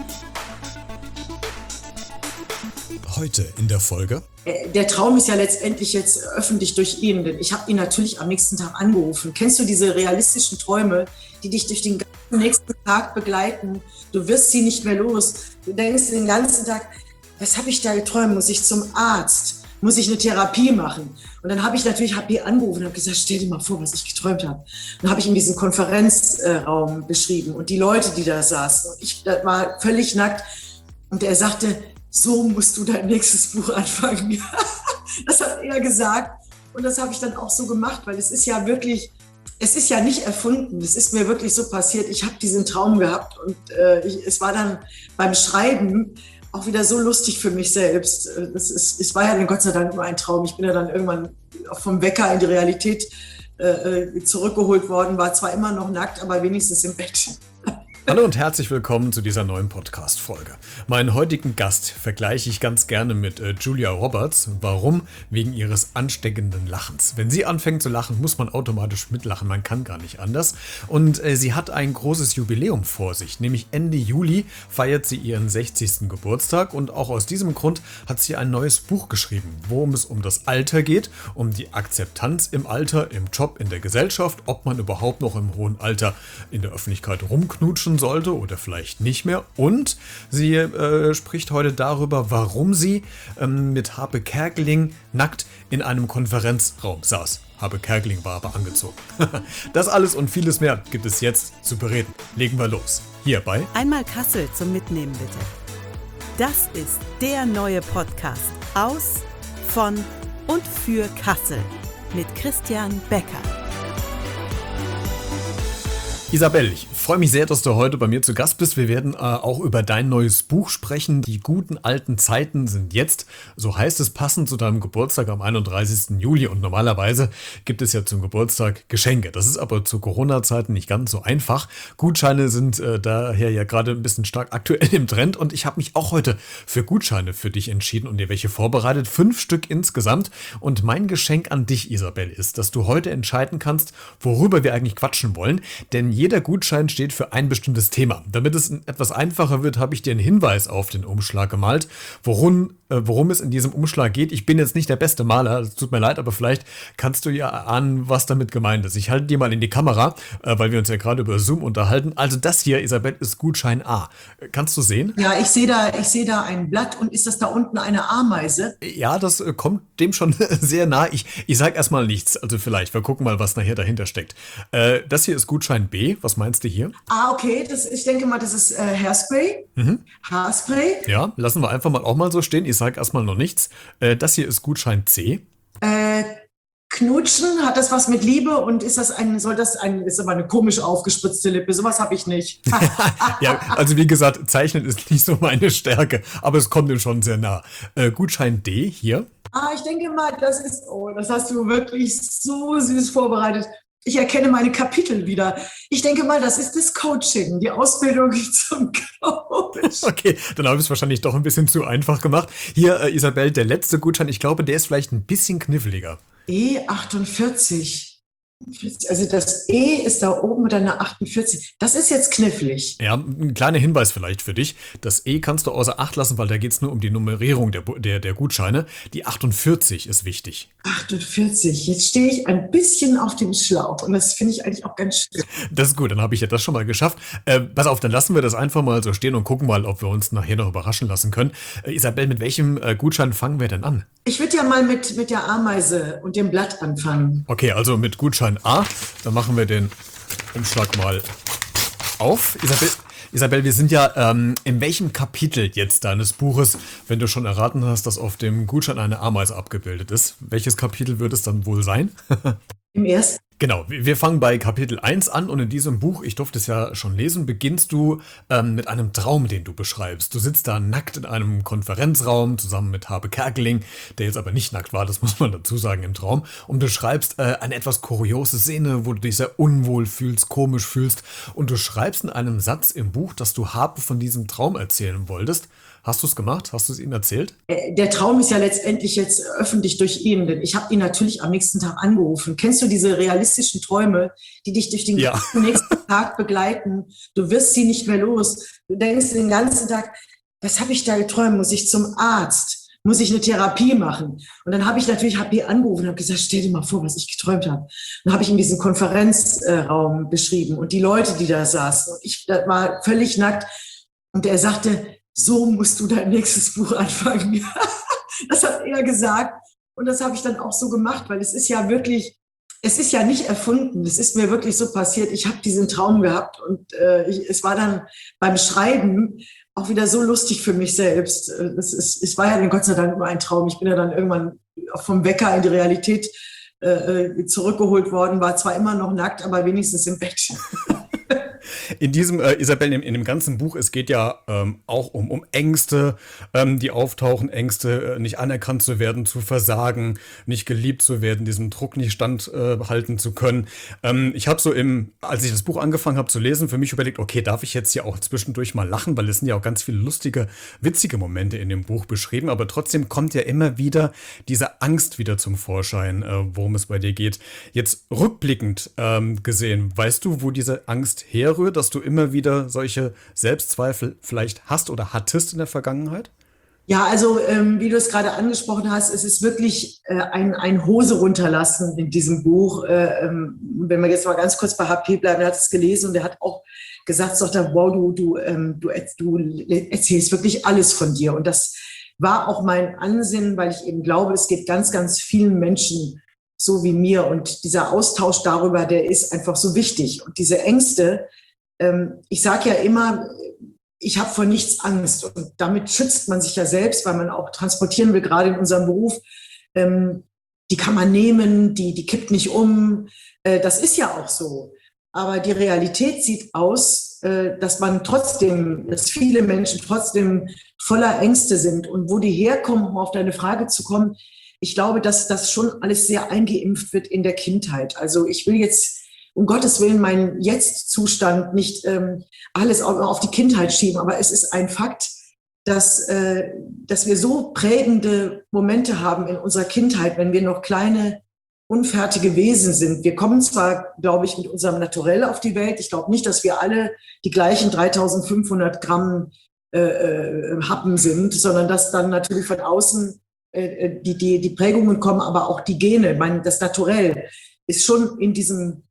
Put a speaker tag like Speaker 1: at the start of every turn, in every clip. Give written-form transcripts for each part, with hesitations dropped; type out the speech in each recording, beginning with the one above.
Speaker 1: Heute in der Folge.
Speaker 2: Der Traum ist ja letztendlich jetzt öffentlich durch ihn, denn ich habe ihn natürlich am nächsten Tag angerufen. Kennst du diese realistischen Träume, die dich durch den ganzen nächsten Tag begleiten? Du wirst sie nicht mehr los. Du denkst den ganzen Tag, was habe ich da geträumt? Muss ich zum Arzt? Muss ich eine Therapie machen? Und dann habe ich die angerufen und habe gesagt, stell dir mal vor, was ich geträumt habe. Dann habe ich ihm diesen Konferenzraum beschrieben und die Leute, die da saßen. Und ich war völlig nackt und er sagte, so musst du dein nächstes Buch anfangen. Das hat er gesagt und das habe ich dann auch so gemacht, weil es ist ja nicht erfunden, es ist mir wirklich so passiert. Ich habe diesen Traum gehabt und es war dann beim Schreiben auch wieder so lustig für mich selbst. Es war ja dann Gott sei Dank nur ein Traum. Ich bin ja dann irgendwann vom Wecker in die Realität zurückgeholt worden, war zwar immer noch nackt, aber wenigstens im Bett.
Speaker 1: Hallo und herzlich willkommen zu dieser neuen Podcast-Folge. Meinen heutigen Gast vergleiche ich ganz gerne mit Julia Roberts. Warum? Wegen ihres ansteckenden Lachens. Wenn sie anfängt zu lachen, muss man automatisch mitlachen. Man kann gar nicht anders. Und sie hat ein großes Jubiläum vor sich. Nämlich Ende Juli feiert sie ihren 60. Geburtstag. Und auch aus diesem Grund hat sie ein neues Buch geschrieben, worum es um das Alter geht, um die Akzeptanz im Alter, im Job, in der Gesellschaft, ob man überhaupt noch im hohen Alter in der Öffentlichkeit rumknutschen sollte oder vielleicht nicht mehr. Und sie spricht heute darüber, warum sie mit Harpe Kerkeling nackt in einem Konferenzraum saß. Harpe Kerkeling war aber angezogen. Das alles und vieles mehr gibt es jetzt zu bereden. Legen wir los. Hier bei
Speaker 3: Einmal Kassel zum Mitnehmen bitte. Das ist der neue Podcast aus, von und für Kassel mit Christian Becker.
Speaker 1: Isabel, ich freue mich sehr, dass du heute bei mir zu Gast bist. Wir werden auch über dein neues Buch sprechen. Die guten alten Zeiten sind jetzt, so heißt es, passend zu deinem Geburtstag am 31. Juli. Und normalerweise gibt es ja zum Geburtstag Geschenke. Das ist aber zu Corona-Zeiten nicht ganz so einfach. Gutscheine sind daher ja gerade ein bisschen stark aktuell im Trend. Und ich habe mich auch heute für Gutscheine für dich entschieden und dir welche vorbereitet. 5 Stück insgesamt. Und mein Geschenk an dich, Isabel, ist, dass du heute entscheiden kannst, worüber wir eigentlich quatschen wollen. Denn jeder Gutschein steht für ein bestimmtes Thema. Damit es etwas einfacher wird, habe ich dir einen Hinweis auf den Umschlag gemalt, worum es in diesem Umschlag geht. Ich bin jetzt nicht der beste Maler, es tut mir leid, aber vielleicht kannst du ja ahnen, was damit gemeint ist. Ich halte dir mal in die Kamera, weil wir uns ja gerade über Zoom unterhalten. Also das hier, Isabel, ist Gutschein A. Kannst du sehen?
Speaker 2: Ja, ich sehe da ein Blatt und ist das da unten eine Ameise?
Speaker 1: Ja, das kommt dem schon sehr nah. Ich sage erstmal nichts, also vielleicht, wir gucken mal, was nachher dahinter steckt. Das hier ist Gutschein B. Was meinst du hier?
Speaker 2: Okay, ich denke mal, das ist Hairspray. Haarspray.
Speaker 1: Ja, lassen wir einfach mal auch mal so stehen. Ich sage erstmal noch nichts. Das hier ist Gutschein C.
Speaker 2: Knutschen, hat das was mit Liebe und ist aber eine komisch aufgespritzte Lippe, sowas habe ich nicht.
Speaker 1: Ja, also wie gesagt, Zeichnen ist nicht so meine Stärke, aber es kommt ihm schon sehr nah. Gutschein D hier.
Speaker 2: Ich denke mal, das hast du wirklich so süß vorbereitet. Ich erkenne meine Kapitel wieder. Ich denke mal, das ist das Coaching, die Ausbildung zum Coach.
Speaker 1: Okay, dann habe ich es wahrscheinlich doch ein bisschen zu einfach gemacht. Hier, Isabel, der letzte Gutschein, ich glaube, der ist vielleicht ein bisschen kniffliger.
Speaker 2: E48. Also das E ist da oben mit einer 48. Das ist jetzt knifflig.
Speaker 1: Ja, ein kleiner Hinweis vielleicht für dich. Das E kannst du außer Acht lassen, weil da geht es nur um die Nummerierung der Gutscheine. Die 48 ist wichtig.
Speaker 2: 48. Jetzt stehe ich ein bisschen auf dem Schlauch und das finde ich eigentlich auch ganz schön.
Speaker 1: Das ist gut, dann habe ich ja das schon mal geschafft. Pass auf, dann lassen wir das einfach mal so stehen und gucken mal, ob wir uns nachher noch überraschen lassen können. Isabel, mit welchem Gutschein fangen wir denn an?
Speaker 2: Ich würde ja mal mit der Ameise und dem Blatt anfangen.
Speaker 1: Okay, also mit Gutschein A. Dann machen wir den Umschlag mal auf. Isabel, wir sind ja in welchem Kapitel jetzt deines Buches, wenn du schon erraten hast, dass auf dem Gutschein eine Ameise abgebildet ist? Welches Kapitel wird es dann wohl sein?
Speaker 2: Im ersten.
Speaker 1: Genau, wir fangen bei Kapitel 1 an und in diesem Buch, ich durfte es ja schon lesen, beginnst du mit einem Traum, den du beschreibst. Du sitzt da nackt in einem Konferenzraum zusammen mit Harpe Kerkeling, der jetzt aber nicht nackt war, das muss man dazu sagen im Traum. Und du schreibst eine etwas kuriose Szene, wo du dich sehr unwohl fühlst, komisch fühlst. Und du schreibst in einem Satz im Buch, dass du Harpe von diesem Traum erzählen wolltest. Hast du es gemacht? Hast du es ihm erzählt?
Speaker 2: Der Traum ist ja letztendlich jetzt öffentlich durch ihn, denn ich habe ihn natürlich am nächsten Tag angerufen. Kennst du diese realistischen Träume, die dich durch den
Speaker 1: Ja.
Speaker 2: nächsten Tag begleiten? Du wirst sie nicht mehr los. Du denkst den ganzen Tag, was habe ich da geträumt? Muss ich zum Arzt? Muss ich eine Therapie machen? Und dann habe ich natürlich HP angerufen und habe gesagt, stell dir mal vor, was ich geträumt habe. Dann habe ich ihm diesen Konferenzraum beschrieben und die Leute, die da saßen. Und ich war völlig nackt. Und er sagte, so musst du dein nächstes Buch anfangen. Das hat er gesagt. Und das habe ich dann auch so gemacht, weil es ist ja wirklich, es ist ja nicht erfunden. Es ist mir wirklich so passiert. Ich habe diesen Traum gehabt und es war dann beim Schreiben auch wieder so lustig für mich selbst. Es war ja dann Gott sei Dank nur ein Traum. Ich bin ja dann irgendwann vom Wecker in die Realität zurückgeholt worden, war zwar immer noch nackt, aber wenigstens im Bett.
Speaker 1: In diesem, Isabel, in dem ganzen Buch, es geht ja auch um Ängste, die auftauchen, Ängste, nicht anerkannt zu werden, zu versagen, nicht geliebt zu werden, diesem Druck nicht standhalten zu können. Ich habe so als ich das Buch angefangen habe zu lesen, für mich überlegt, okay, darf ich jetzt hier auch zwischendurch mal lachen, weil es sind ja auch ganz viele lustige, witzige Momente in dem Buch beschrieben, aber trotzdem kommt ja immer wieder diese Angst wieder zum Vorschein, worum es bei dir geht. Jetzt rückblickend gesehen, weißt du, wo diese Angst herrührt, dass du immer wieder solche Selbstzweifel vielleicht hast oder hattest in der Vergangenheit?
Speaker 2: Ja, also wie du es gerade angesprochen hast, es ist wirklich ein Hose runterlassen in diesem Buch. Wenn wir jetzt mal ganz kurz bei HP bleiben, er hat es gelesen und er hat auch gesagt, sagt er, wow, du erzählst wirklich alles von dir. Und das war auch mein Ansinnen, weil ich eben glaube, es geht ganz, ganz vielen Menschen so wie mir. Und dieser Austausch darüber, der ist einfach so wichtig. Und diese Ängste, ich sage ja immer, ich habe vor nichts Angst. Und damit schützt man sich ja selbst, weil man auch transportieren will, gerade in unserem Beruf. Die kann man nehmen, die kippt nicht um. Das ist ja auch so. Aber die Realität sieht aus, dass viele Menschen trotzdem voller Ängste sind. Und wo die herkommen, um auf deine Frage zu kommen, ich glaube, dass das schon alles sehr eingeimpft wird in der Kindheit. Also ich will jetzt um Gottes Willen meinen Jetzt-Zustand nicht alles auf die Kindheit schieben, aber es ist ein Fakt, dass wir so prägende Momente haben in unserer Kindheit, wenn wir noch kleine, unfertige Wesen sind. Wir kommen zwar, glaube ich, mit unserem Naturell auf die Welt. Ich glaube nicht, dass wir alle die gleichen 3500 Gramm Happen sind, sondern dass dann natürlich von außen die Prägungen kommen, aber auch die Gene. Das Naturell ist schon in diesen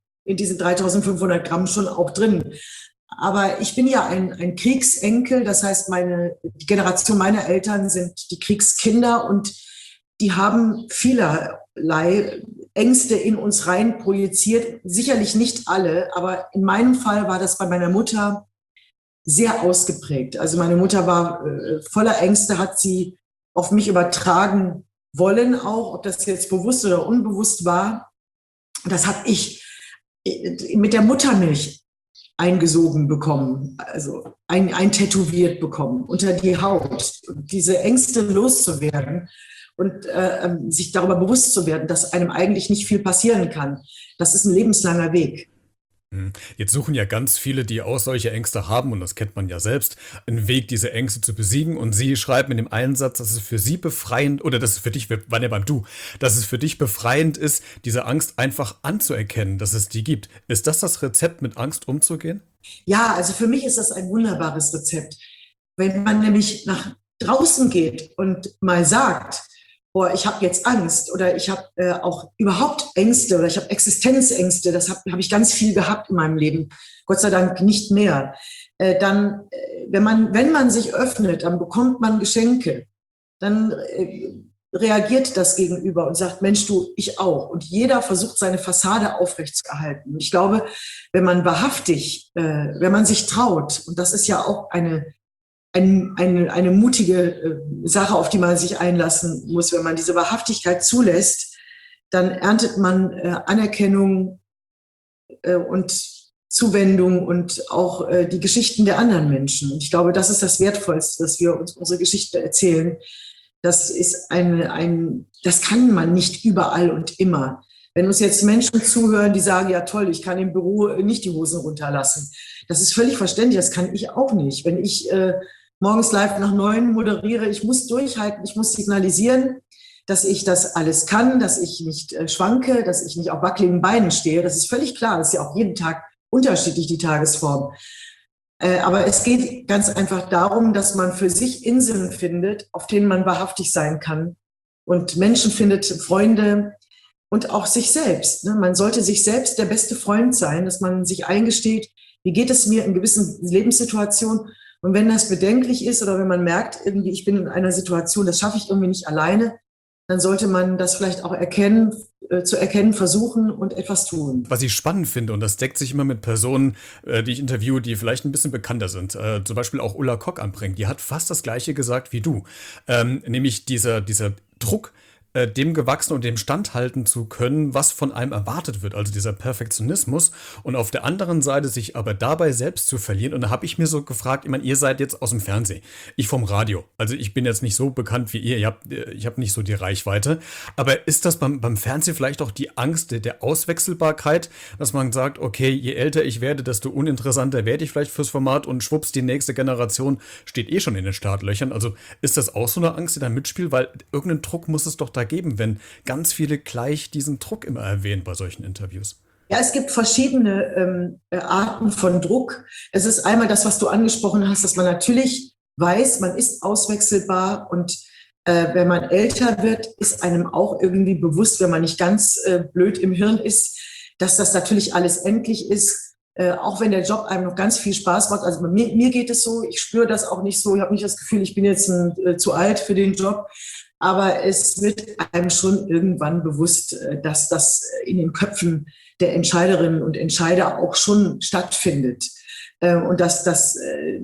Speaker 2: 3500 Gramm schon auch drin. Aber ich bin ja ein Kriegsenkel, das heißt, die Generation meiner Eltern sind die Kriegskinder und die haben vielerlei Ängste in uns rein projiziert. Sicherlich nicht alle, aber in meinem Fall war das bei meiner Mutter sehr ausgeprägt. Also meine Mutter war voller Ängste, hat sie auf mich übertragen wollen auch, ob das jetzt bewusst oder unbewusst war. Das habe ich mit der Muttermilch eingesogen bekommen, also eintätowiert bekommen unter die Haut. Und diese Ängste loszuwerden und sich darüber bewusst zu werden, dass einem eigentlich nicht viel passieren kann, das ist ein lebenslanger Weg.
Speaker 1: Jetzt suchen ja ganz viele, die auch solche Ängste haben, und das kennt man ja selbst, einen Weg, diese Ängste zu besiegen. Und Sie schreiben in dem einen Satz, dass es für Sie befreiend, oder dass es für dich, wir waren ja beim Du, dass es für dich befreiend ist, diese Angst einfach anzuerkennen, dass es die gibt. Ist das Rezept, mit Angst umzugehen?
Speaker 2: Ja, also für mich ist das ein wunderbares Rezept. Wenn man nämlich nach draußen geht und mal sagt, boah, ich habe jetzt Angst oder ich habe auch überhaupt Ängste oder ich habe Existenzängste, das hab ich ganz viel gehabt in meinem Leben, Gott sei Dank nicht mehr. Dann, wenn man sich öffnet, dann bekommt man Geschenke, dann reagiert das Gegenüber und sagt, Mensch, du, ich auch. Und jeder versucht, seine Fassade aufrechtzuerhalten. Und ich glaube, wenn man wahrhaftig, wenn man sich traut, und das ist ja auch eine mutige Sache, auf die man sich einlassen muss. Wenn man diese Wahrhaftigkeit zulässt, dann erntet man Anerkennung und Zuwendung und auch die Geschichten der anderen Menschen. Und ich glaube, das ist das Wertvollste, dass wir uns unsere Geschichte erzählen. Das ist das kann man nicht überall und immer. Wenn uns jetzt Menschen zuhören, die sagen, ja toll, ich kann im Büro nicht die Hosen runterlassen. Das ist völlig verständlich, das kann ich auch nicht. Wenn ich morgens live nach 9 moderiere. Ich muss durchhalten, ich muss signalisieren, dass ich das alles kann, dass ich nicht schwanke, dass ich nicht auf wackeligen Beinen stehe. Das ist völlig klar. Das ist ja auch jeden Tag unterschiedlich, die Tagesform. Aber es geht ganz einfach darum, dass man für sich Inseln findet, auf denen man wahrhaftig sein kann und Menschen findet, Freunde und auch sich selbst. Ne? Man sollte sich selbst der beste Freund sein, dass man sich eingesteht, wie geht es mir in gewissen Lebenssituationen. Und wenn das bedenklich ist oder wenn man merkt, irgendwie ich bin in einer Situation, das schaffe ich irgendwie nicht alleine, dann sollte man das vielleicht auch zu erkennen versuchen und etwas tun.
Speaker 1: Was ich spannend finde, und das deckt sich immer mit Personen, die ich interviewe, die vielleicht ein bisschen bekannter sind, zum Beispiel auch Ulla Kock anbringen, die hat fast das Gleiche gesagt wie du, nämlich dieser Druck, dem gewachsen und dem standhalten zu können, was von einem erwartet wird, also dieser Perfektionismus und auf der anderen Seite sich aber dabei selbst zu verlieren. Und da habe ich mir so gefragt, ich meine, ihr seid jetzt aus dem Fernsehen, ich vom Radio, also ich bin jetzt nicht so bekannt wie ihr, ich hab nicht so die Reichweite, aber ist das beim Fernsehen vielleicht auch die Angst der Auswechselbarkeit, dass man sagt, okay, je älter ich werde, desto uninteressanter werde ich vielleicht fürs Format und schwupps, die nächste Generation steht eh schon in den Startlöchern, also ist das auch so eine Angst, die da mitspielt, weil irgendeinen Druck muss es doch da geben, wenn ganz viele gleich diesen Druck immer erwähnen bei solchen Interviews?
Speaker 2: Ja, es gibt verschiedene Arten von Druck. Es ist einmal das, was du angesprochen hast, dass man natürlich weiß, man ist auswechselbar und wenn man älter wird, ist einem auch irgendwie bewusst, wenn man nicht ganz blöd im Hirn ist, dass das natürlich alles endlich ist, auch wenn der Job einem noch ganz viel Spaß macht. Also mir geht es so, ich spüre das auch nicht so, ich habe nicht das Gefühl, ich bin jetzt zu alt für den Job. Aber es wird einem schon irgendwann bewusst, dass das in den Köpfen der Entscheiderinnen und Entscheider auch schon stattfindet. Und dass das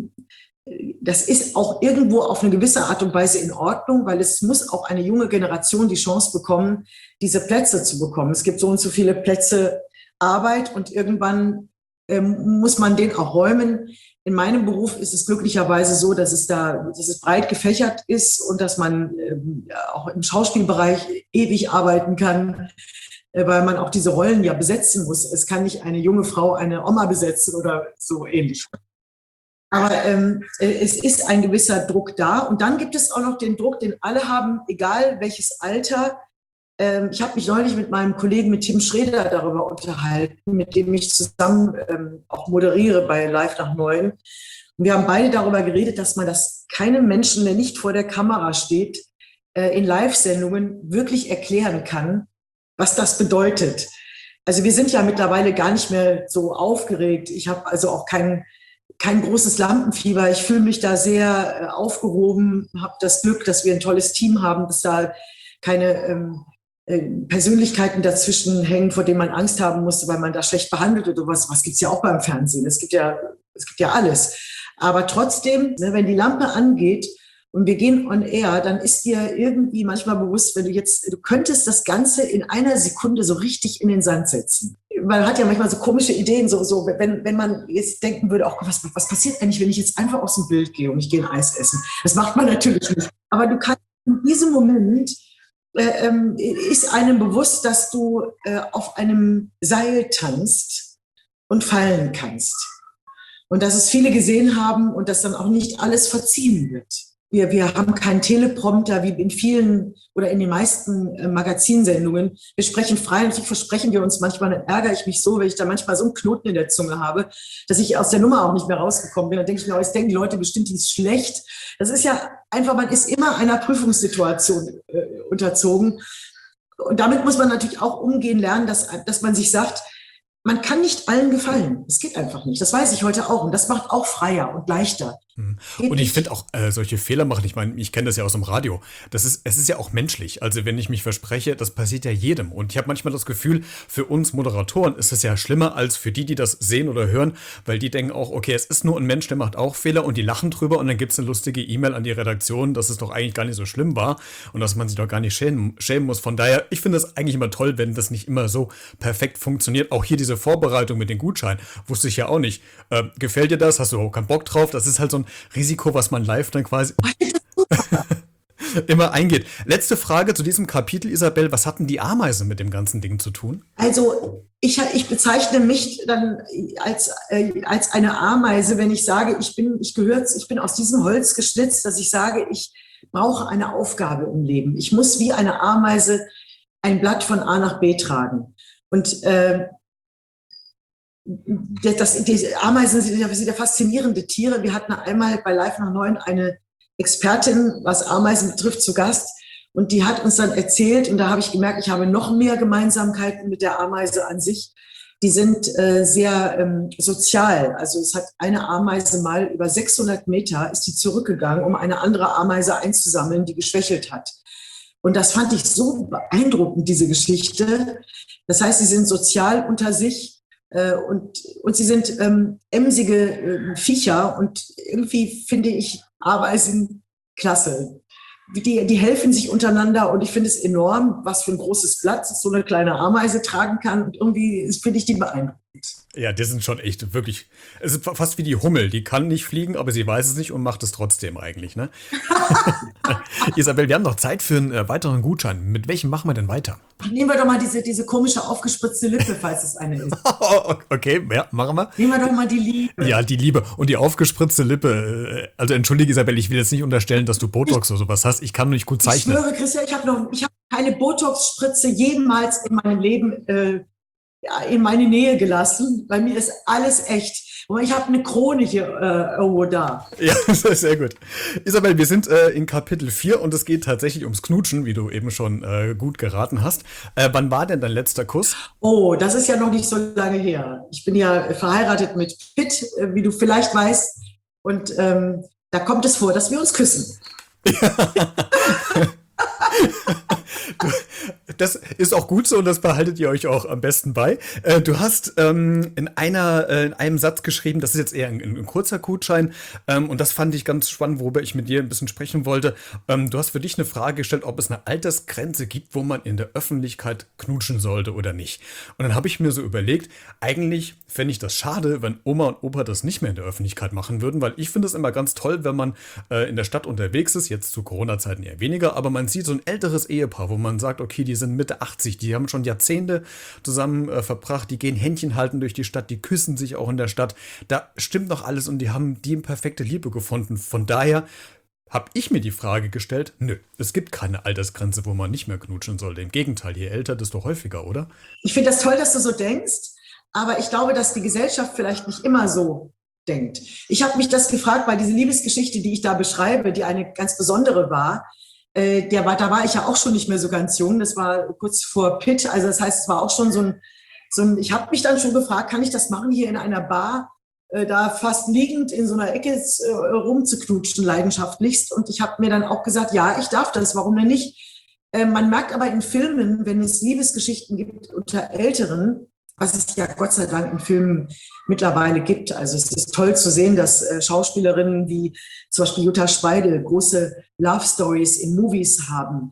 Speaker 2: ist auch irgendwo auf eine gewisse Art und Weise in Ordnung, weil es muss auch eine junge Generation die Chance bekommen, diese Plätze zu bekommen. Es gibt so und so viele Plätze Arbeit und irgendwann muss man den auch räumen. In meinem Beruf ist es glücklicherweise so, dass es breit gefächert ist und dass man auch im Schauspielbereich ewig arbeiten kann, weil man auch diese Rollen ja besetzen muss. Es kann nicht eine junge Frau eine Oma besetzen oder so ähnlich. Aber es ist ein gewisser Druck da. Und dann gibt es auch noch den Druck, den alle haben, egal welches Alter. Ich habe mich neulich mit meinem Kollegen, mit Tim Schreder, darüber unterhalten, mit dem ich zusammen auch moderiere bei Live nach 9. Und wir haben beide darüber geredet, dass man das keinem Menschen, der nicht vor der Kamera steht, in Live-Sendungen wirklich erklären kann, was das bedeutet. Also wir sind ja mittlerweile gar nicht mehr so aufgeregt. Ich habe also auch kein großes Lampenfieber. Ich fühle mich da sehr aufgehoben, habe das Glück, dass wir ein tolles Team haben, dass da keine Persönlichkeiten dazwischen hängen, vor denen man Angst haben musste, weil man da schlecht behandelt oder was. Was gibt's ja auch beim Fernsehen. Es gibt ja alles. Aber trotzdem, ne, wenn die Lampe angeht und wir gehen on air, dann ist dir irgendwie manchmal bewusst, du könntest das Ganze in einer Sekunde so richtig in den Sand setzen. Man hat ja manchmal so komische Ideen, so wenn man jetzt denken würde, auch was passiert eigentlich, wenn ich jetzt einfach aus dem Bild gehe und ich gehe ein Eis essen? Das macht man natürlich nicht. Aber du kannst in diesem Moment ist einem bewusst, dass du auf einem Seil tanzt und fallen kannst. Und dass es viele gesehen haben und dass dann auch nicht alles verziehen wird. Wir haben keinen Teleprompter wie in vielen oder in den meisten Magazinsendungen. Wir sprechen frei, natürlich versprechen wir uns manchmal, dann ärgere ich mich so, wenn ich da manchmal so einen Knoten in der Zunge habe, dass ich aus der Nummer auch nicht mehr rausgekommen bin. Dann denke ich mir, jetzt denken die Leute bestimmt, die ist schlecht. Das ist ja einfach, man ist immer einer Prüfungssituation unterzogen. Und damit muss man natürlich auch umgehen lernen, dass man sich sagt, man kann nicht allen gefallen. Es geht einfach nicht. Das weiß ich heute auch. Und das macht auch freier und leichter.
Speaker 1: Und ich finde auch, solche Fehler machen, ich meine, ich kenne das ja aus dem Radio, es ist ja auch menschlich. Also wenn ich mich verspreche, das passiert ja jedem. Und ich habe manchmal das Gefühl, für uns Moderatoren ist es ja schlimmer als für die das sehen oder hören, weil die denken auch, okay, es ist nur ein Mensch, der macht auch Fehler und die lachen drüber und dann gibt es eine lustige E-Mail an die Redaktion, dass es doch eigentlich gar nicht so schlimm war und dass man sich doch gar nicht schämen muss. Von daher, ich finde es eigentlich immer toll, wenn das nicht immer so perfekt funktioniert. Auch hier diese Vorbereitung mit den Gutscheinen, wusste ich ja auch nicht. Gefällt dir das? Hast du auch keinen Bock drauf? Das ist halt so ein Risiko, was man live dann quasi... immer eingeht. Letzte Frage zu diesem Kapitel, Isabel. Was hatten die Ameisen mit dem ganzen Ding zu tun?
Speaker 2: Also ich bezeichne mich dann als eine Ameise, wenn ich sage, ich bin aus diesem Holz geschnitzt, dass ich sage, ich brauche eine Aufgabe im Leben. Ich muss wie eine Ameise ein Blatt von A nach B tragen. Und die Ameisen sind ja faszinierende Tiere. Wir hatten einmal bei Live nach 9 eine Expertin, was Ameisen betrifft, zu Gast. Und die hat uns dann erzählt, und da habe ich gemerkt, ich habe noch mehr Gemeinsamkeiten mit der Ameise an sich. Die sind sehr sozial. Also es hat eine Ameise mal über 600 Meter ist die zurückgegangen, um eine andere Ameise einzusammeln, die geschwächelt hat. Und das fand ich so beeindruckend, diese Geschichte. Das heißt, sie sind sozial unter sich und sie sind emsige Viecher. Und irgendwie finde ich Ameisen klasse. Die helfen sich untereinander und ich finde es enorm, was für ein großes Blatt so eine kleine Ameise tragen kann. Und irgendwie finde ich die beeindruckend.
Speaker 1: Ja, die sind schon echt wirklich, es ist fast wie die Hummel. Die kann nicht fliegen, aber sie weiß es nicht und macht es trotzdem eigentlich, ne? Isabel, wir haben noch Zeit für einen weiteren Gutschein. Mit welchem machen wir denn weiter?
Speaker 2: Nehmen wir doch mal diese komische aufgespritzte Lippe, falls es eine ist.
Speaker 1: Okay, ja, machen wir.
Speaker 2: Nehmen wir doch mal die Liebe.
Speaker 1: Ja, die Liebe. Und die aufgespritzte Lippe. Also entschuldige, Isabel, ich will jetzt nicht unterstellen, dass du Botox oder sowas hast. Ich kann nicht gut zeichnen.
Speaker 2: Ich schwöre, Christian, ich habe keine Botox-Spritze jemals in meinem Leben in meine Nähe gelassen. Bei mir ist alles echt. Und ich habe eine Krone hier irgendwo da.
Speaker 1: Ja, sehr gut. Isabel, wir sind in Kapitel 4 und es geht tatsächlich ums Knutschen, wie du eben schon gut geraten hast. Wann war denn dein letzter Kuss?
Speaker 2: Oh, das ist ja noch nicht so lange her. Ich bin ja verheiratet mit Pitt, wie du vielleicht weißt. Und da kommt es vor, dass wir uns küssen.
Speaker 1: Das ist auch gut so und das behaltet ihr euch auch am besten bei. Du hast in einem Satz geschrieben, das ist jetzt eher ein kurzer Gutschein und das fand ich ganz spannend, worüber ich mit dir ein bisschen sprechen wollte. Du hast für dich eine Frage gestellt, ob es eine Altersgrenze gibt, wo man in der Öffentlichkeit knutschen sollte oder nicht. Und dann habe ich mir so überlegt, eigentlich fände ich das schade, wenn Oma und Opa das nicht mehr in der Öffentlichkeit machen würden, weil ich finde es immer ganz toll, wenn man in der Stadt unterwegs ist, jetzt zu Corona-Zeiten eher weniger, aber man sieht so ein älteres Ehepaar, wo man sagt, okay, die sind Mitte 80, die haben schon Jahrzehnte zusammen verbracht, die gehen Händchen halten durch die Stadt, die küssen sich auch in der Stadt, da stimmt noch alles und die haben die perfekte Liebe gefunden. Von daher habe ich mir die Frage gestellt, nö, es gibt keine Altersgrenze, wo man nicht mehr knutschen sollte. Im Gegenteil, je älter, desto häufiger, oder?
Speaker 2: Ich finde das toll, dass du so denkst, aber ich glaube, dass die Gesellschaft vielleicht nicht immer so denkt. Ich habe mich das gefragt, weil diese Liebesgeschichte, die ich da beschreibe, die eine ganz besondere war, da war ich ja auch schon nicht mehr so ganz jung, das war kurz vor Pitt, also das heißt, es war auch schon so ein ich habe mich dann schon gefragt, kann ich das machen, hier in einer Bar, da fast liegend in so einer Ecke rumzuknutschen, leidenschaftlichst. Und ich habe mir dann auch gesagt, ja, ich darf das, warum denn nicht? Man merkt aber in Filmen, wenn es Liebesgeschichten gibt unter Älteren, was es ja Gott sei Dank in Filmen mittlerweile gibt. Also es ist toll zu sehen, dass Schauspielerinnen wie zum Beispiel Jutta Speidel große Love Stories in Movies haben.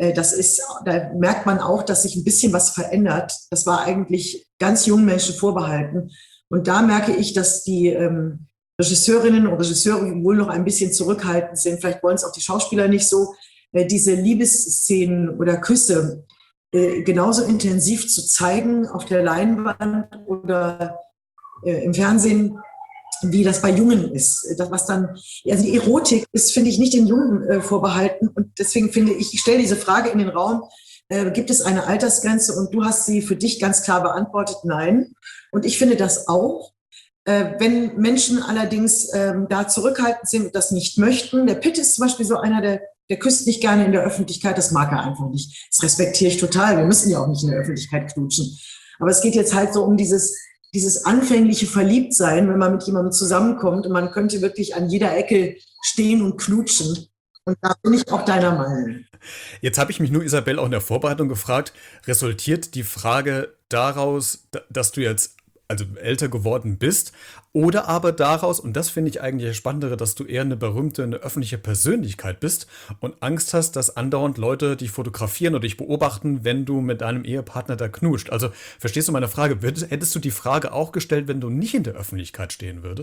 Speaker 2: Da merkt man auch, dass sich ein bisschen was verändert. Das war eigentlich ganz jungen Menschen vorbehalten. Und da merke ich, dass die Regisseurinnen und Regisseure wohl noch ein bisschen zurückhaltend sind. Vielleicht wollen es auch die Schauspieler nicht so, diese Liebesszenen oder Küsse genauso intensiv zu zeigen auf der Leinwand oder im Fernsehen, wie das bei Jungen ist. Also die Erotik ist, finde ich, nicht den Jungen vorbehalten. Und deswegen finde ich stelle diese Frage in den Raum, gibt es eine Altersgrenze? Und du hast sie für dich ganz klar beantwortet, nein. Und ich finde das auch. Wenn Menschen allerdings da zurückhaltend sind und das nicht möchten, der Pitt ist zum Beispiel so einer, der küsst nicht gerne in der Öffentlichkeit, das mag er einfach nicht. Das respektiere ich total. Wir müssen ja auch nicht in der Öffentlichkeit knutschen. Aber es geht jetzt halt so um dieses anfängliche Verliebtsein, wenn man mit jemandem zusammenkommt und man könnte wirklich an jeder Ecke stehen und knutschen. Und da bin ich auch deiner Meinung.
Speaker 1: Jetzt habe ich mich nur, Isabel, auch in der Vorbereitung gefragt, resultiert die Frage daraus, dass du jetzt also älter geworden bist, oder aber daraus, und das finde ich eigentlich das Spannendere, dass du eher eine öffentliche Persönlichkeit bist und Angst hast, dass andauernd Leute dich fotografieren oder dich beobachten, wenn du mit deinem Ehepartner da knutscht. Also, verstehst du meine Frage? Hättest du die Frage auch gestellt, wenn du nicht in der Öffentlichkeit stehen würdest?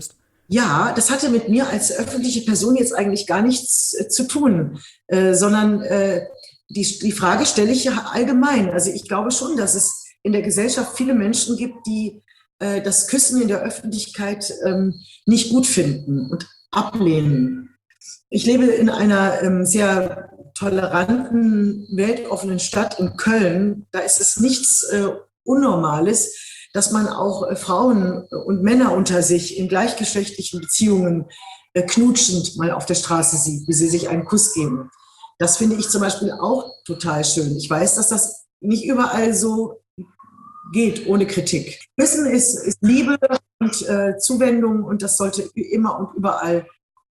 Speaker 2: Ja, das hatte mit mir als öffentliche Person jetzt eigentlich gar nichts zu tun, sondern die Frage stelle ich ja allgemein. Also ich glaube schon, dass es in der Gesellschaft viele Menschen gibt, die das Küssen in der Öffentlichkeit nicht gut finden und ablehnen. Ich lebe in einer sehr toleranten, weltoffenen Stadt in Köln. Da ist es nichts Unnormales, dass man auch Frauen und Männer unter sich in gleichgeschlechtlichen Beziehungen knutschend mal auf der Straße sieht, wie sie sich einen Kuss geben. Das finde ich zum Beispiel auch total schön. Ich weiß, dass das nicht überall so geht, ohne Kritik. Küssen ist Liebe und Zuwendung und das sollte immer und überall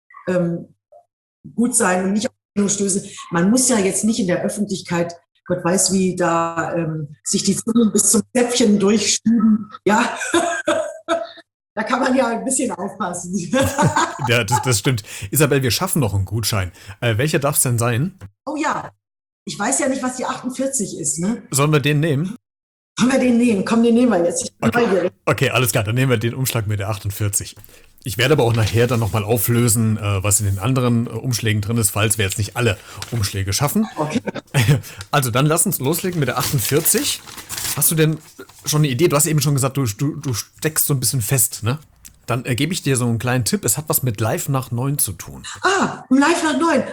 Speaker 2: gut sein und nicht auf die stößen. Man muss ja jetzt nicht in der Öffentlichkeit, Gott weiß, wie da sich die Zunge bis zum Zäpfchen durchschieben. Ja, da kann man ja ein bisschen aufpassen.
Speaker 1: Ja, das stimmt. Isabel, wir schaffen noch einen Gutschein. Welcher darf es denn sein?
Speaker 2: Oh ja, ich weiß ja nicht, was die 48 ist. Ne?
Speaker 1: Sollen wir den nehmen?
Speaker 2: Können wir den nehmen? Komm, den nehmen wir jetzt. Ich bin neugierig.
Speaker 1: Okay, alles klar, dann nehmen wir den Umschlag mit der 48. Ich werde aber auch nachher dann nochmal auflösen, was in den anderen Umschlägen drin ist, falls wir jetzt nicht alle Umschläge schaffen.
Speaker 2: Okay.
Speaker 1: Also dann lass uns loslegen mit der 48. Hast du denn schon eine Idee? Du hast eben schon gesagt, du steckst so ein bisschen fest, ne? Dann gebe ich dir so einen kleinen Tipp. Es hat was mit Live nach 9 zu tun.
Speaker 2: Live nach 9.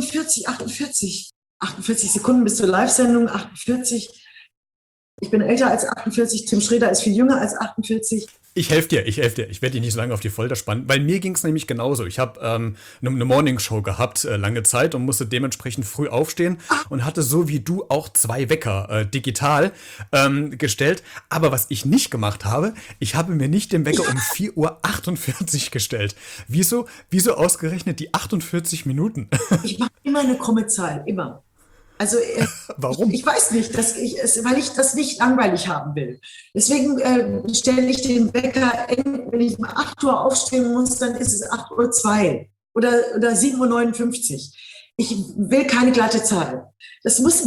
Speaker 2: 48 Sekunden bis zur Live-Sendung. 48. Ich bin älter als 48. Tim Schreder ist viel jünger als 48.
Speaker 1: Ich helfe dir. Ich werde dich nicht so lange auf die Folter spannen, weil mir ging es nämlich genauso. Ich habe eine Morningshow gehabt, lange Zeit, und musste dementsprechend früh aufstehen und hatte so wie du auch 2 Wecker digital gestellt. Aber was ich nicht gemacht habe, ich habe mir nicht den Wecker um 4:48 Uhr gestellt. Wieso ausgerechnet die 48 Minuten?
Speaker 2: Ich mache immer eine krumme Zahl, immer. Also
Speaker 1: Warum?
Speaker 2: Ich weiß nicht, weil ich das nicht langweilig haben will. Deswegen stelle ich den Wecker, wenn ich um 8 Uhr aufstehen muss, dann ist es 8:02 Uhr oder 7:59 Uhr. Ich will keine glatte Zahl. Das muss ein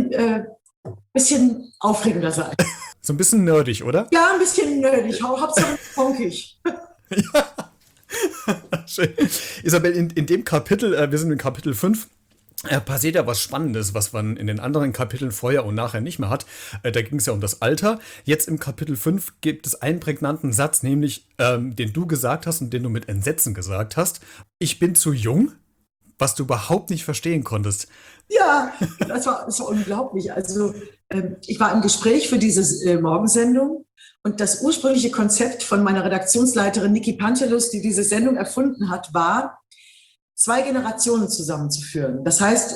Speaker 2: bisschen aufregender sein.
Speaker 1: So ein bisschen nerdig, oder?
Speaker 2: Ja, ein bisschen nerdig, hauptsache funkig.
Speaker 1: Ja. Schön. Isabel, in dem Kapitel, wir sind in Kapitel 5, passiert ja was Spannendes, was man in den anderen Kapiteln vorher und nachher nicht mehr hat. Da ging es ja um das Alter. Jetzt im Kapitel 5 gibt es einen prägnanten Satz, nämlich den du gesagt hast und den du mit Entsetzen gesagt hast. Ich bin zu jung, was du überhaupt nicht verstehen konntest.
Speaker 2: Ja, das war unglaublich. Also ich war im Gespräch für diese Morgensendung und das ursprüngliche Konzept von meiner Redaktionsleiterin Niki Pantelus, die diese Sendung erfunden hat, war, 2 Generationen zusammenzuführen. Das heißt,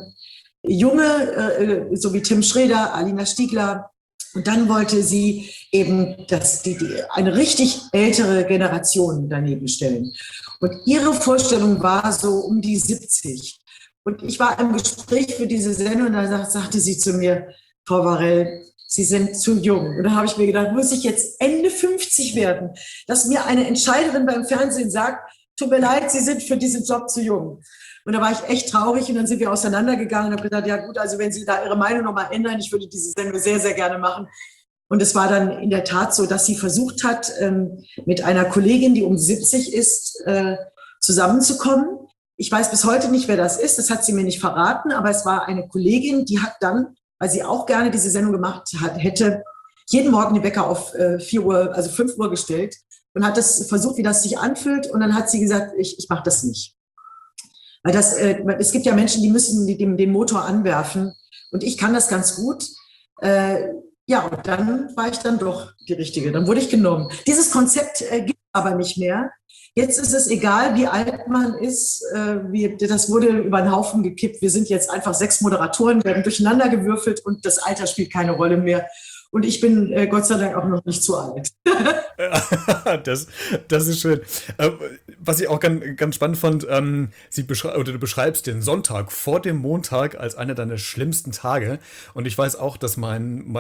Speaker 2: junge, so wie Tim Schreder, Alina Stiegler, und dann wollte sie eben eine richtig ältere Generation daneben stellen. Und ihre Vorstellung war so um die 70. Und ich war im Gespräch für diese Sendung und da sagte sie zu mir, Frau Varell, Sie sind zu jung. Und dann habe ich mir gedacht, muss ich jetzt Ende 50 werden, dass mir eine Entscheiderin beim Fernsehen sagt, tut mir leid, Sie sind für diesen Job zu jung. Und da war ich echt traurig und dann sind wir auseinandergegangen und habe gesagt, ja gut, also wenn Sie da Ihre Meinung nochmal ändern, ich würde diese Sendung sehr, sehr gerne machen. Und es war dann in der Tat so, dass sie versucht hat, mit einer Kollegin, die um 70 ist, zusammenzukommen. Ich weiß bis heute nicht, wer das ist, das hat sie mir nicht verraten, aber es war eine Kollegin, die hat dann, weil sie auch gerne diese Sendung gemacht hätte, jeden Morgen den Wecker auf 4 Uhr, also 5 Uhr gestellt. Und hat das versucht, wie das sich anfühlt. Und dann hat sie gesagt, ich mache das nicht. Weil es gibt ja Menschen, die müssen den Motor anwerfen. Und ich kann das ganz gut. Ja, und dann war ich dann doch die Richtige. Dann wurde ich genommen. Dieses Konzept gibt es aber nicht mehr. Jetzt ist es egal, wie alt man ist. Das wurde über den Haufen gekippt. Wir sind jetzt einfach 6 Moderatoren, werden durcheinander gewürfelt und das Alter spielt keine Rolle mehr. Und ich bin Gott sei Dank auch noch nicht zu alt.
Speaker 1: Das ist schön. Was ich auch ganz spannend fand, du beschreibst den Sonntag vor dem Montag als einer deiner schlimmsten Tage. Und ich weiß auch, dass mein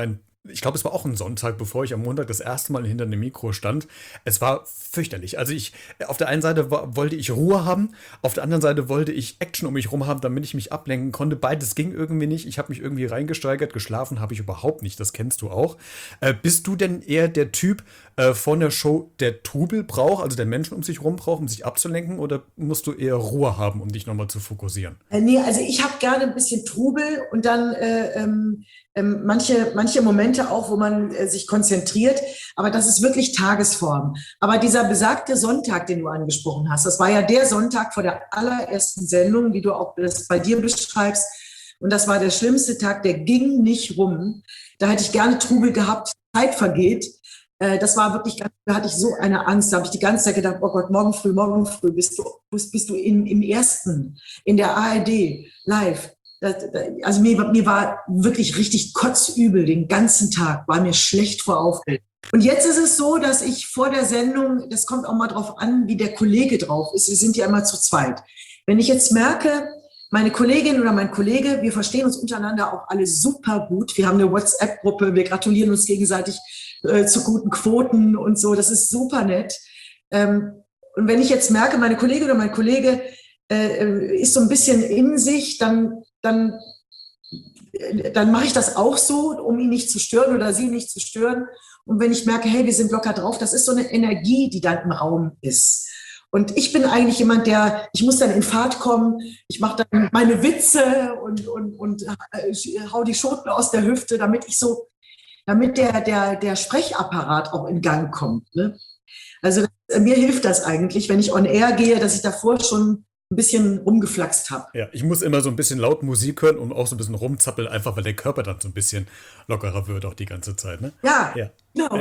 Speaker 1: ich glaube, es war auch ein Sonntag, bevor ich am Montag das erste Mal hinter einem Mikro stand. Es war fürchterlich. Also auf der einen Seite wollte ich Ruhe haben, auf der anderen Seite wollte ich Action um mich rum haben, damit ich mich ablenken konnte. Beides ging irgendwie nicht. Ich habe mich irgendwie reingesteigert, geschlafen habe ich überhaupt nicht. Das kennst du auch. Bist du denn eher der Typ von der Show, der Trubel braucht, also der Menschen um sich rum braucht, um sich abzulenken, oder musst du eher Ruhe haben, um dich nochmal zu fokussieren?
Speaker 2: Nee, also ich habe gerne ein bisschen Trubel und dann manche Momente auch, wo man sich konzentriert, aber das ist wirklich Tagesform. Aber dieser besagte Sonntag, den du angesprochen hast, das war ja der Sonntag vor der allerersten Sendung, wie du auch das bei dir beschreibst. Und das war der schlimmste Tag, der ging nicht rum. Da hätte ich gerne Trubel gehabt, Zeit vergeht. Das war wirklich, da hatte ich so eine Angst. Da habe ich die ganze Zeit gedacht, oh Gott, morgen früh bist du im Ersten, in der ARD, live. Also mir war wirklich richtig kotzübel den ganzen Tag, war mir schlecht vor Aufregung. Und jetzt ist es so, dass ich vor der Sendung, das kommt auch mal drauf an, wie der Kollege drauf ist. Wir sind ja immer zu zweit. Wenn ich jetzt merke, meine Kollegin oder mein Kollege, wir verstehen uns untereinander auch alle super gut. Wir haben eine WhatsApp-Gruppe, wir gratulieren uns gegenseitig zu guten Quoten und so. Das ist super nett. Und wenn ich jetzt merke, meine Kollegin oder mein Kollege ist so ein bisschen in sich, dann mache ich das auch so, um ihn nicht zu stören oder sie nicht zu stören. Und wenn ich merke, hey, wir sind locker drauf, das ist so eine Energie, die dann im Raum ist. Und ich bin eigentlich jemand, ich muss dann in Fahrt kommen, ich mache dann meine Witze und hau die Schoten aus der Hüfte, damit der Sprechapparat auch in Gang kommt. Ne? Also mir hilft das eigentlich, wenn ich on air gehe, dass ich davor schon ein bisschen rumgeflaxt habe.
Speaker 1: Ja, ich muss immer so ein bisschen laut Musik hören und auch so ein bisschen rumzappeln, einfach weil der Körper dann so ein bisschen lockerer wird auch die ganze Zeit, ne?
Speaker 2: Ja. Genau.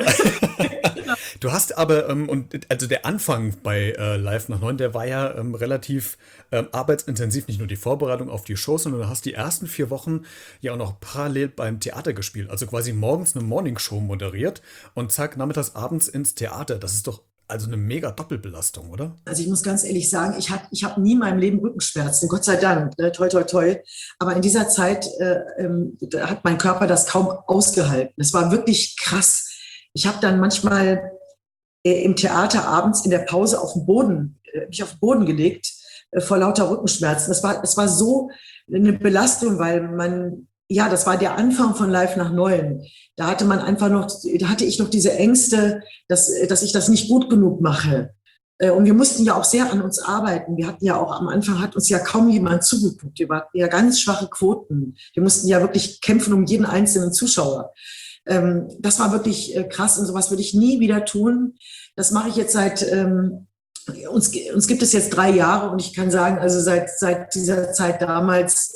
Speaker 1: Du hast aber, also der Anfang bei Live nach 9, der war ja relativ arbeitsintensiv, nicht nur die Vorbereitung auf die Show, sondern du hast die ersten 4 Wochen ja auch noch parallel beim Theater gespielt, also quasi morgens eine Morningshow moderiert und zack, nachmittags, abends ins Theater. Das ist doch also eine mega Doppelbelastung, oder?
Speaker 2: Also ich muss ganz ehrlich sagen, ich hab nie in meinem Leben Rückenschmerzen, Gott sei Dank, ne? Toi, toi, toi. Aber in dieser Zeit da hat mein Körper das kaum ausgehalten. Es war wirklich krass. Ich habe dann manchmal im Theater abends in der Pause mich auf den Boden gelegt vor lauter Rückenschmerzen. Das war so eine Belastung, weil das war der Anfang von Live nach 9. Da hatte ich noch diese Ängste, dass ich das nicht gut genug mache. Und wir mussten ja auch sehr an uns arbeiten. Wir hatten ja auch am Anfang hat uns ja kaum jemand zugeguckt. Wir hatten ja ganz schwache Quoten. Wir mussten ja wirklich kämpfen um jeden einzelnen Zuschauer. Das war wirklich krass und sowas würde ich nie wieder tun. Das mache ich jetzt seit uns gibt es jetzt 3 Jahre und ich kann sagen, also seit dieser Zeit damals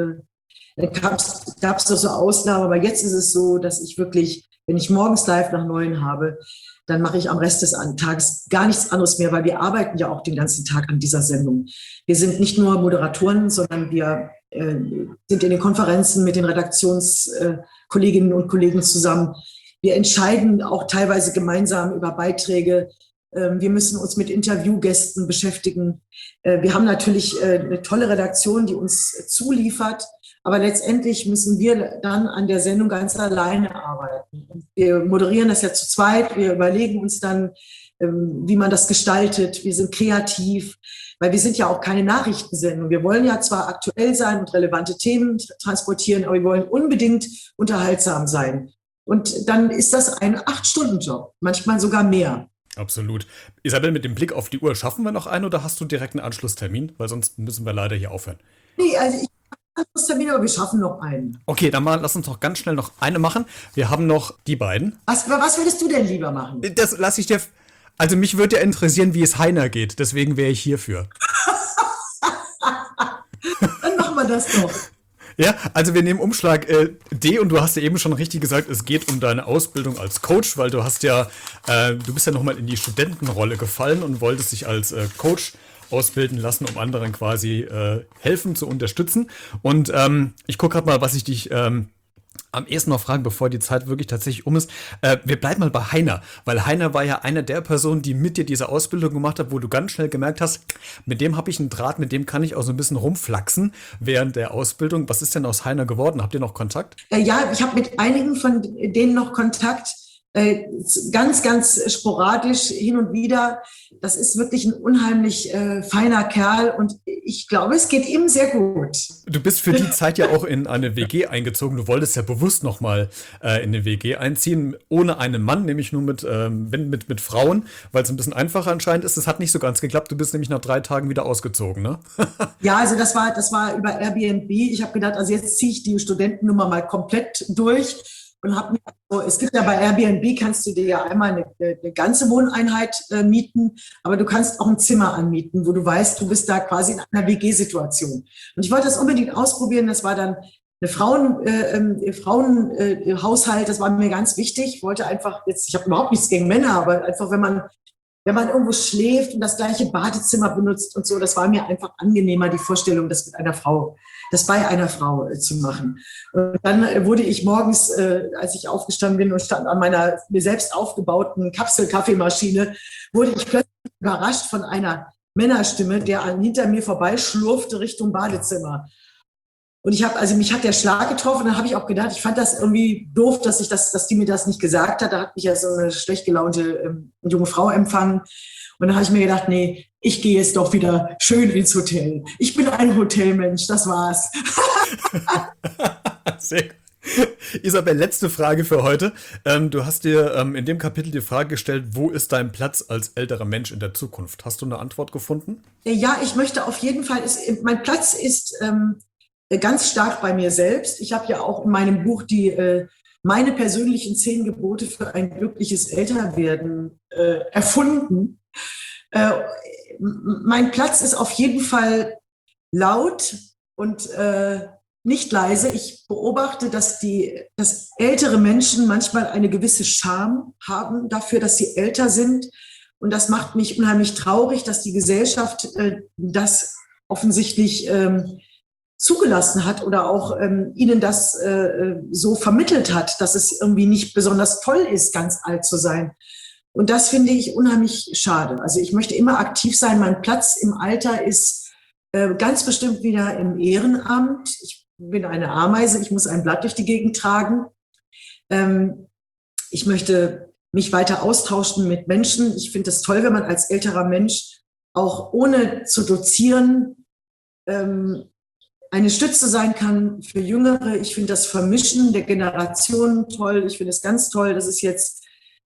Speaker 2: gab es doch so Ausnahmen, aber jetzt ist es so, dass ich wirklich, wenn ich morgens Live nach 9 habe, dann mache ich am Rest des Tages gar nichts anderes mehr, weil wir arbeiten ja auch den ganzen Tag an dieser Sendung. Wir sind nicht nur Moderatoren, sondern wir sind in den Konferenzen mit den Redaktionskolleginnen und Kollegen zusammen. Wir entscheiden auch teilweise gemeinsam über Beiträge. Wir müssen uns mit Interviewgästen beschäftigen. Wir haben natürlich eine tolle Redaktion, die uns zuliefert. Aber letztendlich müssen wir dann an der Sendung ganz alleine arbeiten. Und wir moderieren das ja zu zweit. Wir überlegen uns dann, wie man das gestaltet. Wir sind kreativ, weil wir sind ja auch keine Nachrichtensendung. Wir wollen ja zwar aktuell sein und relevante Themen transportieren, aber wir wollen unbedingt unterhaltsam sein. Und dann ist das ein 8-Stunden-Job, manchmal sogar mehr.
Speaker 1: Absolut. Isabel, mit dem Blick auf die Uhr, schaffen wir noch einen oder hast du direkt einen Anschlusstermin? Weil sonst müssen wir leider hier aufhören.
Speaker 2: Nee, also ich habe Anschlusstermin, aber wir schaffen noch einen.
Speaker 1: Okay, dann lass uns doch ganz schnell noch eine machen. Wir haben noch die beiden.
Speaker 2: Was würdest du denn lieber machen?
Speaker 1: Das lasse ich dir. Also mich würde ja interessieren, wie es Heiner geht. Deswegen wäre ich hierfür.
Speaker 2: Dann machen wir das doch.
Speaker 1: Ja, also wir nehmen Umschlag D und du hast ja eben schon richtig gesagt, es geht um deine Ausbildung als Coach, weil du bist ja nochmal in die Studentenrolle gefallen und wolltest dich als Coach ausbilden lassen, um anderen quasi helfen zu unterstützen. Und ich gucke gerade mal, was ich dich am ehesten noch fragen, bevor die Zeit wirklich tatsächlich um ist. Wir bleiben mal bei Heiner, weil Heiner war ja einer der Personen, die mit dir diese Ausbildung gemacht hat, wo du ganz schnell gemerkt hast, mit dem habe ich einen Draht, mit dem kann ich auch so ein bisschen rumflaxen während der Ausbildung. Was ist denn aus Heiner geworden? Habt ihr noch Kontakt?
Speaker 2: Ja, ich habe mit einigen von denen noch Kontakt. Ganz, ganz sporadisch hin und wieder. Das ist wirklich ein unheimlich feiner Kerl und ich glaube, es geht ihm sehr gut.
Speaker 1: Du bist für die Zeit ja auch in eine WG eingezogen. Du wolltest ja bewusst nochmal in eine WG einziehen, ohne einen Mann, nämlich nur mit Frauen, weil es ein bisschen einfacher anscheinend ist. Das hat nicht so ganz geklappt. Du bist nämlich nach 3 Tagen wieder ausgezogen, ne?
Speaker 2: Ja, also das war über Airbnb. Ich habe gedacht, also jetzt ziehe ich die Studentennummer mal komplett durch. Und es gibt ja bei Airbnb, kannst du dir ja einmal eine ganze Wohneinheit mieten, aber du kannst auch ein Zimmer anmieten, wo du weißt, du bist da quasi in einer WG-Situation. Und ich wollte das unbedingt ausprobieren. Das war dann eine Frauenhaushalt, das war mir ganz wichtig. Ich wollte einfach ich habe überhaupt nichts gegen Männer, aber einfach, wenn man irgendwo schläft und das gleiche Badezimmer benutzt und so, das war mir einfach angenehmer, die Vorstellung, das bei einer Frau zu machen. Und dann wurde ich morgens, als ich aufgestanden bin und stand an meiner mir selbst aufgebauten Kapselkaffeemaschine, wurde ich plötzlich überrascht von einer Männerstimme, der hinter mir vorbeischlurfte Richtung Badezimmer. Und mich hat der Schlag getroffen, dann habe ich auch gedacht, ich fand das irgendwie doof, dass die mir das nicht gesagt hat. Da hat mich ja so eine schlecht gelaunte junge Frau empfangen. Und dann habe ich mir gedacht, nee, ich gehe jetzt doch wieder schön ins Hotel. Ich bin ein Hotelmensch, das war's.
Speaker 1: Sehr gut. Isabel, letzte Frage für heute. Du hast dir in dem Kapitel die Frage gestellt, wo ist dein Platz als älterer Mensch in der Zukunft? Hast du eine Antwort gefunden?
Speaker 2: Ja, ich möchte auf jeden Fall, mein Platz ist ganz stark bei mir selbst. Ich habe ja auch in meinem Buch meine persönlichen 10 Gebote für ein glückliches Älterwerden erfunden. Mein Platz ist auf jeden Fall laut und nicht leise. Ich beobachte, dass ältere Menschen manchmal eine gewisse Scham haben dafür, dass sie älter sind. Und das macht mich unheimlich traurig, dass die Gesellschaft das offensichtlich zugelassen hat oder auch ihnen das so vermittelt hat, dass es irgendwie nicht besonders toll ist, ganz alt zu sein. Und das finde ich unheimlich schade. Also ich möchte immer aktiv sein. Mein Platz im Alter ist ganz bestimmt wieder im Ehrenamt. Ich bin eine Ameise, ich muss ein Blatt durch die Gegend tragen. Ich möchte mich weiter austauschen mit Menschen. Ich finde es toll, wenn man als älterer Mensch auch ohne zu dozieren eine Stütze sein kann für Jüngere. Ich finde das Vermischen der Generationen toll. Ich finde es ganz toll, dass es jetzt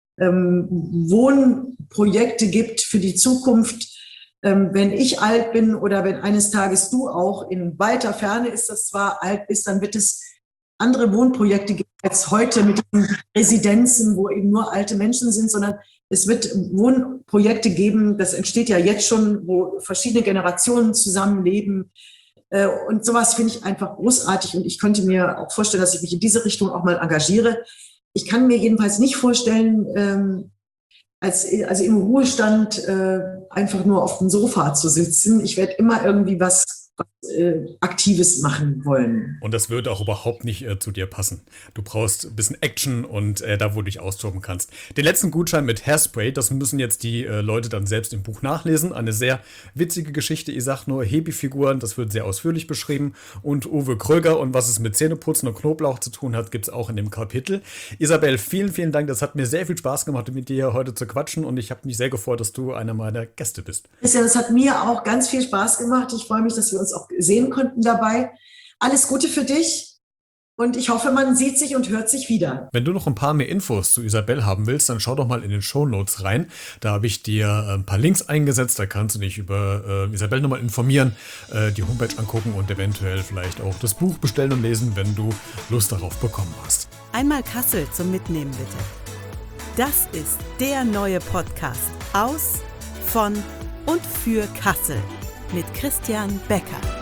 Speaker 2: Wohnprojekte gibt für die Zukunft. Wenn ich alt bin oder wenn eines Tages du auch, in weiter Ferne ist das zwar alt bist, dann wird es andere Wohnprojekte geben als heute mit den Residenzen, wo eben nur alte Menschen sind, sondern es wird Wohnprojekte geben, das entsteht ja jetzt schon, wo verschiedene Generationen zusammenleben. Und sowas finde ich einfach großartig und ich könnte mir auch vorstellen, dass ich mich in diese Richtung auch mal engagiere. Ich kann mir jedenfalls nicht vorstellen, also im Ruhestand einfach nur auf dem Sofa zu sitzen. Ich werde immer irgendwie was Aktives machen wollen.
Speaker 1: Und das würde auch überhaupt nicht zu dir passen. Du brauchst ein bisschen Action und da, wo du dich austoben kannst. Den letzten Gutschein mit Hairspray, das müssen jetzt die Leute dann selbst im Buch nachlesen. Eine sehr witzige Geschichte. Ich sag nur Hebi-Figuren, das wird sehr ausführlich beschrieben. Und Uwe Kröger und was es mit Zähneputzen und Knoblauch zu tun hat, gibt es auch in dem Kapitel. Isabel, vielen, vielen Dank. Das hat mir sehr viel Spaß gemacht, mit dir heute zu quatschen. Und ich habe mich sehr gefreut, dass du einer meiner Gäste bist.
Speaker 2: Ja, das hat mir auch ganz viel Spaß gemacht. Ich freue mich, dass wir uns auch sehen konnten dabei. Alles Gute für dich und ich hoffe, man sieht sich und hört sich wieder.
Speaker 1: Wenn du noch ein paar mehr Infos zu Isabel haben willst, dann schau doch mal in den Shownotes rein. Da habe ich dir ein paar Links eingesetzt, da kannst du dich über Isabel nochmal informieren, die Homepage angucken und eventuell vielleicht auch das Buch bestellen und lesen, wenn du Lust darauf bekommen hast.
Speaker 3: Einmal Kassel zum Mitnehmen bitte. Das ist der neue Podcast aus, von und für Kassel mit Christian Becker.